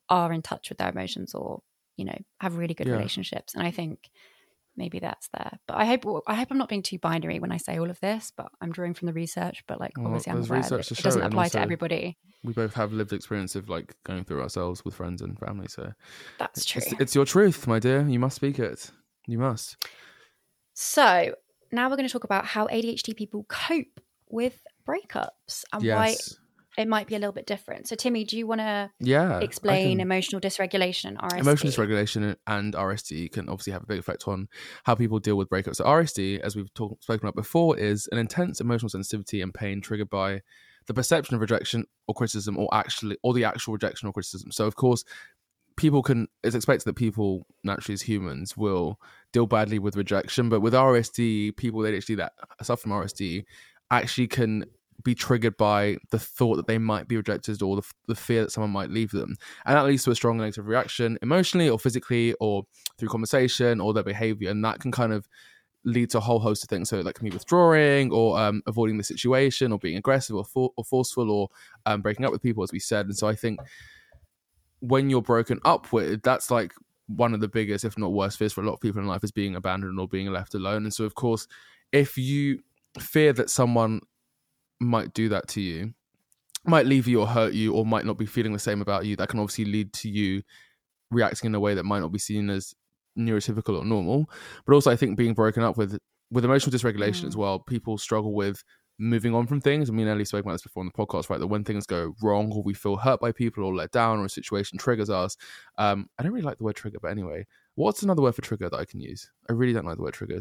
are in touch with their emotions or, you know, have really good relationships. And I think maybe that's there. But I hope I'm not being too binary when I say all of this, but I'm drawing from the research. But like, obviously I'm aware that it doesn't apply to everybody. We both have lived experience of like going through ourselves with friends and family. So that's true. It's your truth, my dear. You must speak it. You must. So now we're going to talk about how ADHD people cope with breakups and why it might be a little bit different. So Timmy, do you want to explain emotional dysregulation and RSD? Emotional dysregulation and RSD can obviously have a big effect on how people deal with breakups. So RSD, as we've spoken about before, is an intense emotional sensitivity and pain triggered by the perception of rejection or criticism or the actual rejection or criticism. So of course, it's expected that people naturally as humans will deal badly with rejection, but with RSD, people with ADHD that suffer from RSD actually can be triggered by the thought that they might be rejected or the fear that someone might leave them. And that leads to a strong negative reaction emotionally or physically or through conversation or their behavior. And that can kind of lead to a whole host of things. So that can be withdrawing or avoiding the situation or being aggressive or forceful or breaking up with people, as we said. And so I think when you're broken up with, that's like one of the biggest, if not worst, fears for a lot of people in life is being abandoned or being left alone. And so, of course, if you fear that someone might do that to you, might leave you or hurt you, or might not be feeling the same about you, that can obviously lead to you reacting in a way that might not be seen as neurotypical or normal. But also I think being broken up with emotional dysregulation as well, people struggle with moving on from things. I mean, Ellie spoke about this before on the podcast, right? That when things go wrong or we feel hurt by people or let down or a situation triggers us. I don't really like the word trigger, but anyway, what's another word for trigger that I can use? I really don't like the word triggered.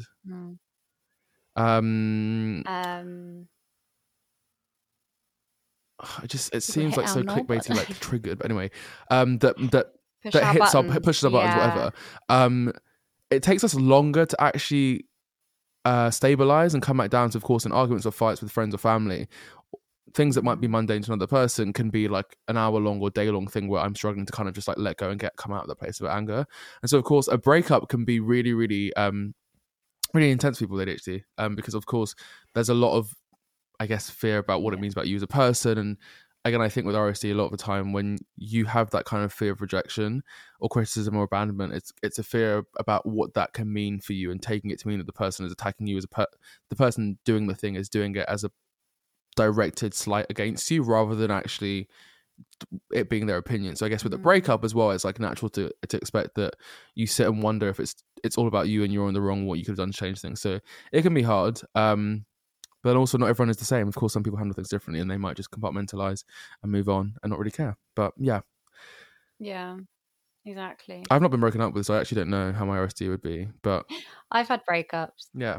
It seems like so clickbaity, like triggered. But anyway, that pushes our buttons, whatever. It takes us longer to actually stabilize and come back down to, of course, in arguments or fights with friends or family. Things that might be mundane to another person can be like an hour long or day long thing where I'm struggling to kind of just like let go and come out of that place of anger. And so, of course, a breakup can be really, really, really intense for people with ADHD, because, of course, there's a lot of, I guess, fear about what it means about you as a person. And again, I think with RSD, a lot of the time when you have that kind of fear of rejection or criticism or abandonment, it's a fear about what that can mean for you and taking it to mean that the person is attacking you as the person doing the thing is doing it as a directed slight against you rather than actually it being their opinion. So I guess with the breakup as well, it's like natural to expect that you sit and wonder if it's all about you and you're on the wrong, what you could have done to change things. So it can be hard. But also not everyone is the same. Of course, some people handle things differently and they might just compartmentalize and move on and not really care. But yeah. Yeah, exactly. I've not been broken up with, so I actually don't know how my RSD would be. But I've had breakups. Yeah.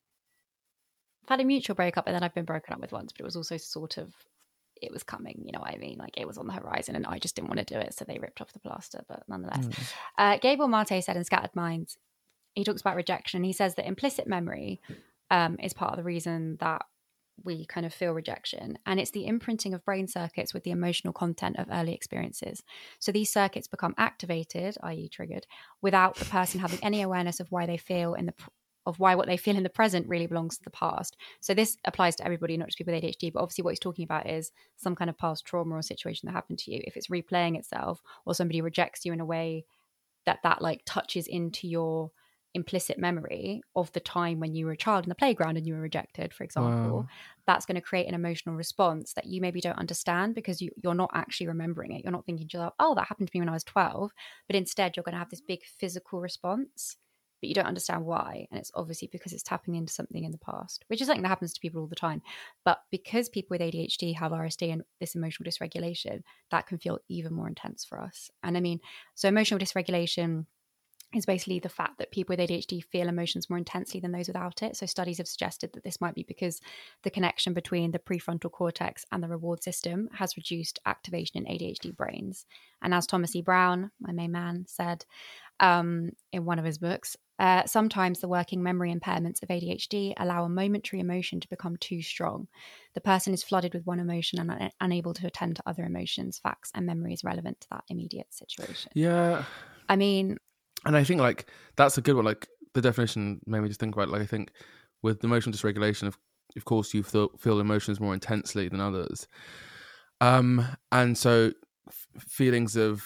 I've had a mutual breakup and then I've been broken up with once, but it was also sort of, it was coming, you know what I mean? Like it was on the horizon and I just didn't want to do it. So they ripped off the plaster, but nonetheless. Gabriel Marte said in Scattered Minds, he talks about rejection. He says that implicit memory is part of the reason that we kind of feel rejection, and it's the imprinting of brain circuits with the emotional content of early experiences. So these circuits become activated, i.e. triggered, without the person having any awareness of why they feel why what they feel in the present really belongs to the past. So this applies to everybody, not just people with ADHD, but obviously what he's talking about is some kind of past trauma or situation that happened to you. If it's replaying itself or somebody rejects you in a way that like touches into your implicit memory of the time when you were a child in the playground and you were rejected, for example, that's going to create an emotional response that you maybe don't understand because you're not actually remembering it. You're not thinking to yourself, oh, that happened to me when I was 12. But instead, you're going to have this big physical response, but you don't understand why. And it's obviously because it's tapping into something in the past, which is something that happens to people all the time. But because people with ADHD have RSD and this emotional dysregulation, that can feel even more intense for us. And I mean, so emotional dysregulation is basically the fact that people with ADHD feel emotions more intensely than those without it. So studies have suggested that this might be because the connection between the prefrontal cortex and the reward system has reduced activation in ADHD brains. And as Thomas E. Brown, my main man, said in one of his books, sometimes the working memory impairments of ADHD allow a momentary emotion to become too strong. The person is flooded with one emotion and unable to attend to other emotions, facts, and memories relevant to that immediate situation. Yeah. I mean... And I think like that's a good one. Like the definition made me just think about it. Like I think with emotional dysregulation, of course you feel emotions more intensely than others. And so feelings of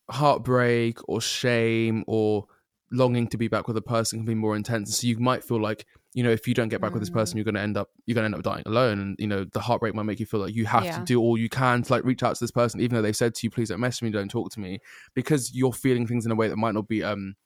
heartbreak or shame or longing to be back with a person can be more intense. So you might feel like, you know, if you don't get back with this person, you're gonna end up dying alone. And, you know, the heartbreak might make you feel like you have to do all you can to like reach out to this person, even though they've said to you, please don't message me, don't talk to me, because you're feeling things in a way that might not be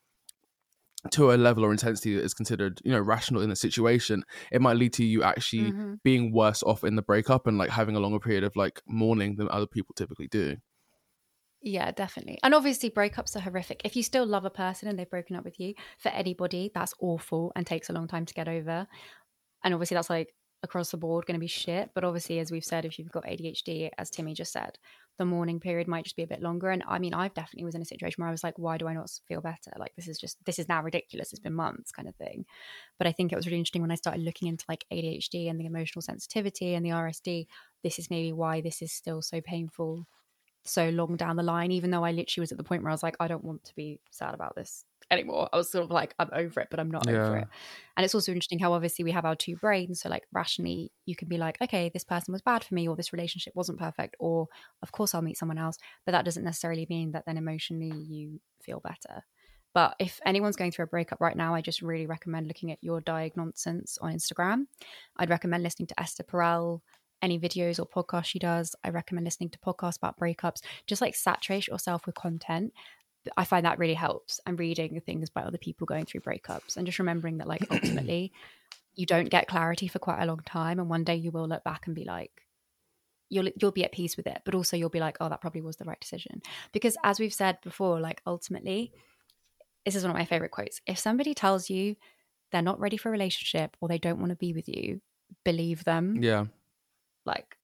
to a level or intensity that is considered, you know, rational in the situation. It might lead to you actually being worse off in the breakup and like having a longer period of like mourning than other people typically do. Yeah, definitely. And obviously breakups are horrific. If you still love a person and they've broken up with you, for anybody, that's awful and takes a long time to get over. And obviously that's like across the board going to be shit. But obviously, as we've said, if you've got ADHD, as Timmy just said, the mourning period might just be a bit longer. And I mean, I've definitely was in a situation where I was like, why do I not feel better? Like, this is now ridiculous. It's been months kind of thing. But I think it was really interesting when I started looking into like ADHD and the emotional sensitivity and the RSD. This is maybe why this is still so painful so long down the line, even though I literally was at the point where I was like, I don't want to be sad about this anymore. I was sort of like, I'm over it, but I'm not over it. And it's also interesting how obviously we have our two brains. So like rationally, you can be like, okay, this person was bad for me, or this relationship wasn't perfect, or of course I'll meet someone else. But that doesn't necessarily mean that then emotionally you feel better. But if anyone's going through a breakup right now, I just really recommend looking at Your Diagnosance on Instagram. I'd recommend listening to Esther Perel, any videos or podcasts she does. I recommend listening to podcasts about breakups. Just like saturate yourself with content. I find that really helps. And reading things by other people going through breakups and just remembering that like ultimately you don't get clarity for quite a long time, and one day you will look back and be like, you'll be at peace with it, but also you'll be like, oh, that probably was the right decision. Because as we've said before, like ultimately, this is one of my favorite quotes. If somebody tells you they're not ready for a relationship or they don't want to be with you, believe them. Yeah. Like,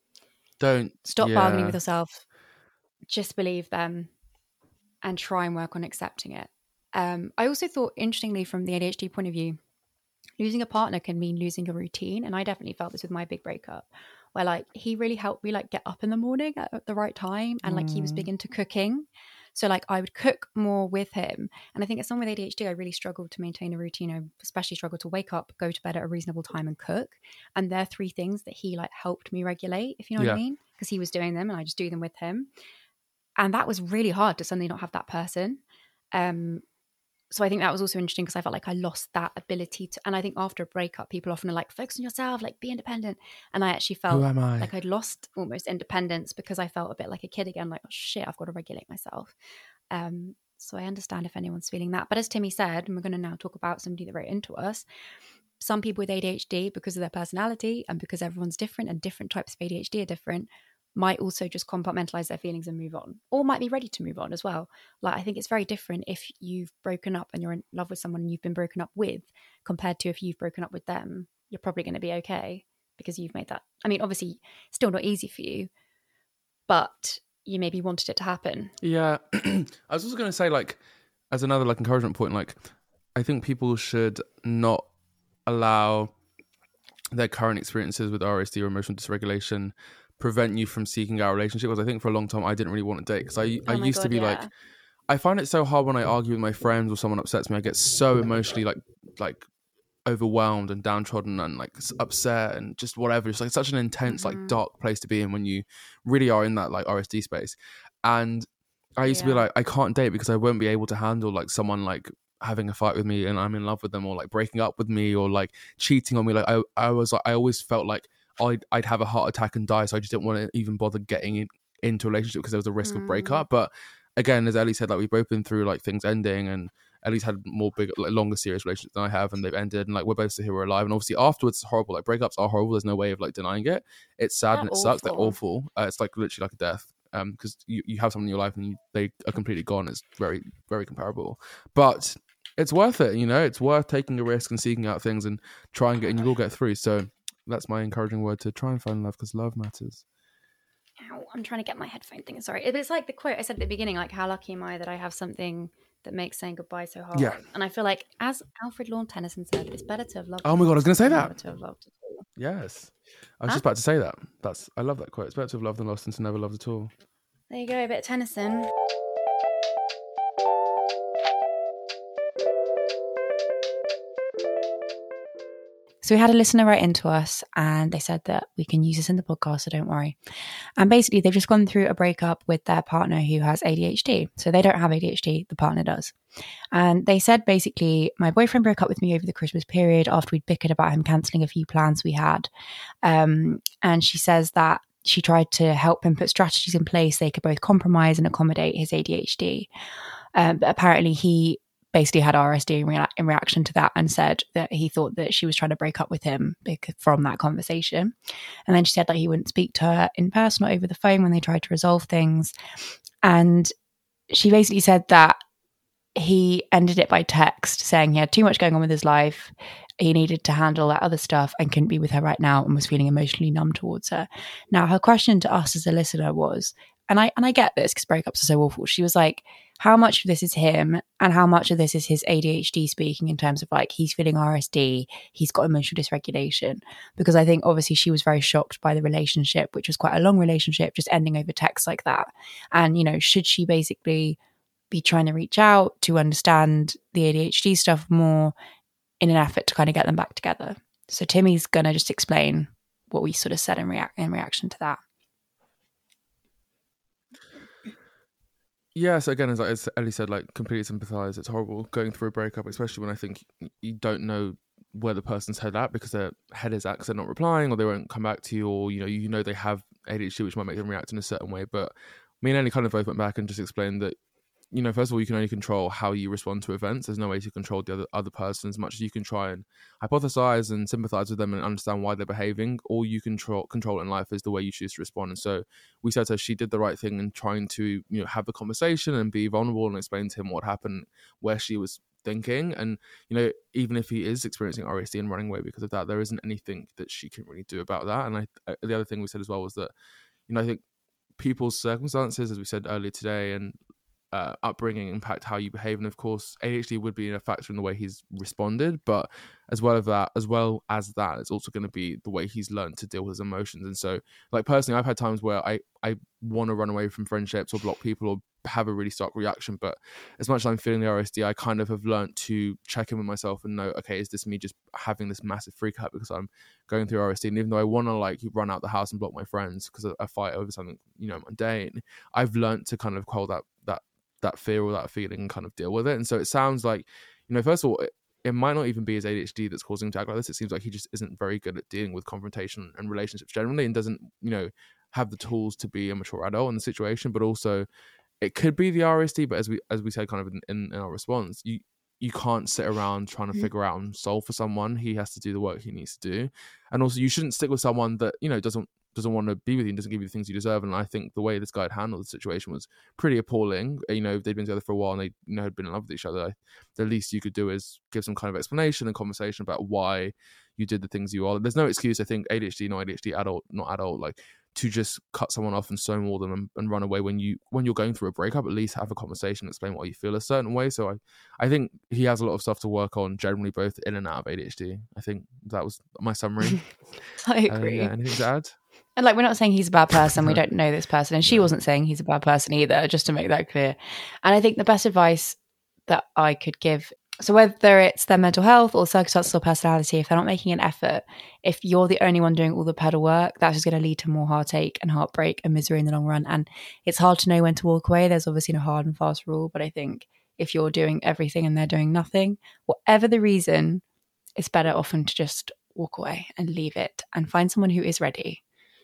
don't stop bargaining with yourself. Just believe them and try and work on accepting it. I also thought, interestingly, from the ADHD point of view, losing a partner can mean losing a routine. And I definitely felt this with my big breakup, where like he really helped me like get up in the morning at the right time. And like he was big into cooking. So like I would cook more with him. And I think as someone with ADHD, I really struggled to maintain a routine. I especially struggled to wake up, go to bed at a reasonable time and cook. And they're three things that he like helped me regulate, if you know what I mean? Because he was doing them and I just do them with him. And that was really hard to suddenly not have that person. So I think that was also interesting because I felt like I lost that ability to, and I think after a breakup, people often are like, focus on yourself, like be independent. And I actually felt like I'd lost almost independence because I felt a bit like a kid again, like, oh shit, I've got to regulate myself. So I understand if anyone's feeling that. But as Timmy said, and we're going to now talk about somebody that wrote into us, some people with ADHD, because of their personality and because everyone's different and different types of ADHD are different, might also just compartmentalize their feelings and move on, or might be ready to move on as well. Like, I think it's very different if you've broken up and you're in love with someone you've been broken up with compared to if you've broken up with them. You're probably going to be okay because you've made that. I mean, obviously still not easy for you, but you maybe wanted it to happen. Yeah. I was also going to say, like, as another like encouragement point, like I think people should not allow their current experiences with RSD or emotional dysregulation prevent you from seeking out a relationship. Because I think for a long time I didn't really want to date because I used to be like, I find it so hard when I argue with my friends or someone upsets me. I get so emotionally like overwhelmed and downtrodden and like upset and just whatever. It's like such an intense like dark place to be in when you really are in that like RSD space. And I used to be like, I can't date because I won't be able to handle like someone like having a fight with me and I'm in love with them, or like breaking up with me, or like cheating on me. Like I always felt like I'd have a heart attack and die, so I just didn't want to even bother getting into a relationship because there was a risk of breakup. But again, as Ellie said, like we've both been through like things ending, and Ellie's had more big, like longer, serious relationships than I have, and they've ended, and like we're both still here, we're alive. And obviously afterwards, it's horrible. Like breakups are horrible. There's no way of like denying it. It's sad and it sucks. They're awful. It's like literally like a death. Because you have someone in your life and they are completely gone. It's very, very comparable. But it's worth it, you know. It's worth taking a risk and seeking out things and trying it, and you will get through. So that's my encouraging word, to try and find love, because love matters. Ow, I'm trying to get my headphone thing. Sorry. It's like the quote I said at the beginning, like, how lucky am I that I have something that makes saying goodbye so hard. Yeah. And I feel like, as Alfred Lord Tennyson said, it's better to have loved. Oh my God, I was going to say that. To have loved at all. Yes. I was just about to say that. I love that quote. It's better to have loved than lost than to never loved at all. There you go, a bit of Tennyson. So we had a listener write into us and they said that we can use this in the podcast, so don't worry. And basically they've just gone through a breakup with their partner who has ADHD. So they don't have ADHD, the partner does. And they said basically, my boyfriend broke up with me over the Christmas period after we'd bickered about him cancelling a few plans we had. And she says that she tried to help him put strategies in place they could both compromise and accommodate his ADHD. But apparently he basically had RSD in reaction to that and said that he thought that she was trying to break up with him from that conversation. And then she said he wouldn't speak to her in person or over the phone when they tried to resolve things. And she basically said that he ended it by text saying he had too much going on with his life. He needed to handle that other stuff and couldn't be with her right now and was feeling emotionally numb towards her. Now, her question to us as a listener was, and I get this because breakups are so awful. She was like, how much of this is him and how much of this is his ADHD speaking in terms of he's feeling RSD, he's got emotional dysregulation? Because I think obviously she was very shocked by the relationship, which was quite a long relationship, just ending over text like that. And, should she basically be trying to reach out to understand the ADHD stuff more in an effort to kind of get them back together? So Timmy's going to just explain what we sort of said in reaction to that. Yeah, so again, as Ellie said, completely sympathise. It's horrible going through a breakup, especially when I think you don't know where the person's head at because their head is at because they're not replying or they won't come back to you, or they have ADHD, which might make them react in a certain way. But me and Ellie kind of both went back and just explained that, first of all, you can only control how you respond to events. There's no way to control the other person as much as you can try and hypothesize and sympathize with them and understand why they're behaving. All you control in life is the way you choose to respond. And so we said to her she did the right thing in trying to have the conversation and be vulnerable and explain to him what happened, where she was thinking. And even if he is experiencing RSD and running away because of that, there isn't anything that she can really do about that. And the other thing we said as well was that I think people's circumstances, as we said earlier today, and upbringing impact how you behave, and of course ADHD would be a factor in the way he's responded, but as well as that it's also going to be the way he's learned to deal with his emotions. And so personally, I've had times where I want to run away from friendships or block people or have a really stark reaction, but as much as I'm feeling the RSD, I kind of have learned to check in with myself and know, okay, is this me just having this massive freak out because I'm going through RSD? And even though I want to run out the house and block my friends because I fight over something mundane, I've learned to kind of quell that fear or that feeling and kind of deal with it. And so it sounds like, first of all, it might not even be his ADHD that's causing him to act like this. It seems like he just isn't very good at dealing with confrontation and relationships generally, and doesn't, have the tools to be a mature adult in the situation. But also, it could be the RSD. But as we said, kind of in our response, you can't sit around trying to figure out and solve for someone. He has to do the work he needs to do. And also, you shouldn't stick with someone that doesn't want to be with you and doesn't give you the things you deserve. And I think the way this guy had handled the situation was pretty appalling. They'd been together for a while and they had been in love with each other. The least you could do is give some kind of explanation and conversation about why you did the things you are. There's no excuse, I think, ADHD, not ADHD, adult, not adult, to just cut someone off and stonewall them and run away when you're going through a breakup. At least have a conversation, explain why you feel a certain way. So I think he has a lot of stuff to work on generally, both in and out of ADHD. I think that was my summary. I agree. Anything to add? And we're not saying he's a bad person. We don't know this person. And she wasn't saying he's a bad person either, just to make that clear. And I think the best advice that I could give, so whether it's their mental health or circumstances or personality, if they're not making an effort, if you're the only one doing all the pedal work, that's just going to lead to more heartache and heartbreak and misery in the long run. And it's hard to know when to walk away. There's obviously no hard and fast rule, but I think if you're doing everything and they're doing nothing, whatever the reason, it's better often to just walk away and leave it and find someone who is ready.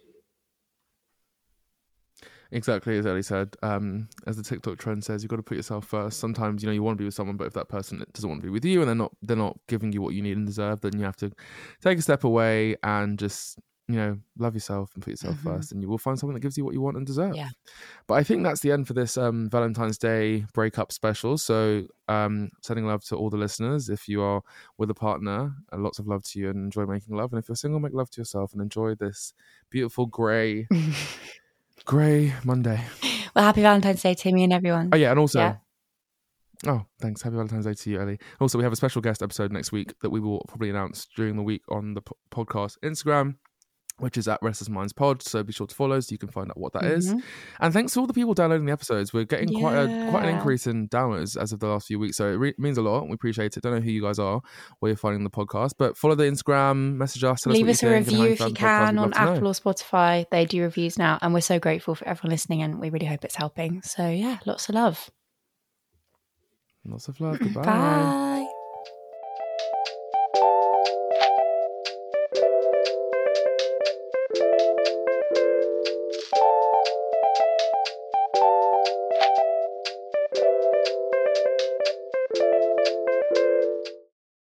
Exactly, as Ellie said, as the TikTok trend says, you've got to put yourself first. Sometimes, you want to be with someone, but if that person doesn't want to be with you and they're not giving you what you need and deserve, then you have to take a step away and just, love yourself and put yourself first, and you will find someone that gives you what you want and deserve. Yeah. But I think that's the end for this Valentine's Day breakup special. So sending love to all the listeners. If you are with a partner, lots of love to you and enjoy making love. And if you're single, make love to yourself and enjoy this beautiful grey Monday. Well, happy Valentine's Day, Timmy, and everyone. Oh yeah, and also oh, thanks. Happy Valentine's Day to you, Ellie. Also, we have a special guest episode next week that we will probably announce during the week on the podcast Instagram. which is at Restless Minds Pod. So be sure to follow so you can find out what that is. And thanks to all the people downloading the episodes. We're getting quite an increase in downloads as of the last few weeks. So it means a lot. We appreciate it. Don't know who you guys are, where you're finding the podcast, but follow the Instagram, message us, leave us a review if you can on Apple or Spotify. They do reviews now, and we're so grateful for everyone listening, and we really hope it's helping. So yeah, lots of love. Lots of love. Goodbye. Bye.